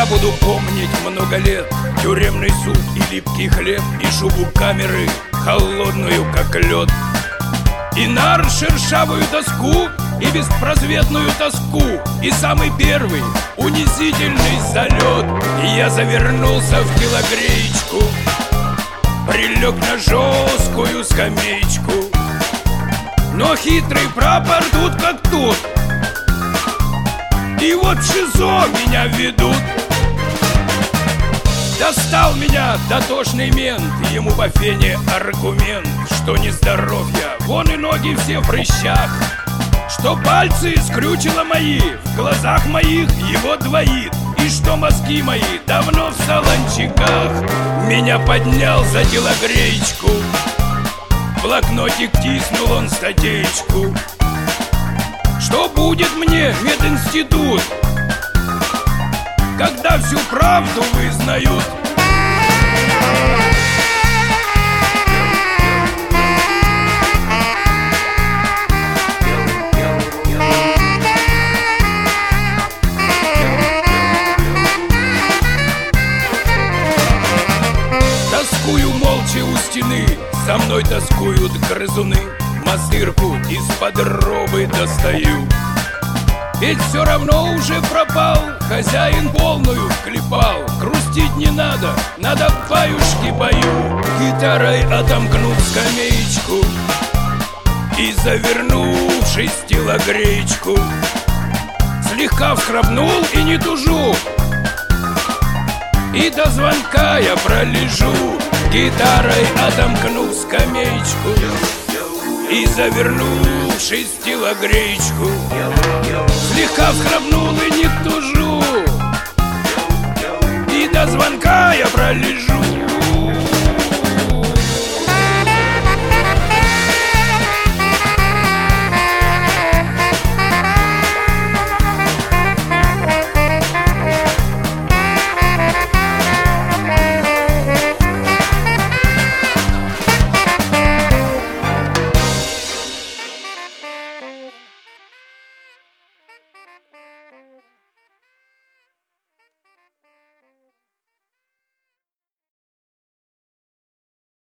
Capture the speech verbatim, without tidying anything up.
Я буду помнить много лет тюремный суд и липкий хлеб, и шубу камеры, холодную как лед, и нар шершавую доску, и беспросветную тоску, и самый первый унизительный залет. И я завернулся в телогреечку, прилег на жесткую скамеечку, но хитрый прапор тут как тут, и вот в ШИЗО меня ведут. Достал меня дотошный мент, ему по фене аргумент, что не здоровья, вон и ноги все в прыщах, что пальцы скрючило мои, в глазах моих его двоит, и что мозги мои давно в солончаках. Меня поднял за телогреечку, в блокнотик тиснул он статейку, что будет мне мединститут, когда всю правду вызнают. Тоскую молча у стены, со мной тоскуют грызуны, мастырку из-под робы достаю. Ведь все равно уже пропал, хозяин полную вклепал. Грустить не надо, надо баюшки бою. Гитарой отомкнув скамеечку и завернувшись в телогреечку, слегка всхрапнул и не тужу, и до звонка я пролежу. Гитарой отомкнув скамеечку и завернувшись в телогреечку, слегка всхрапнул и не тужу, и до звонка я пролежу.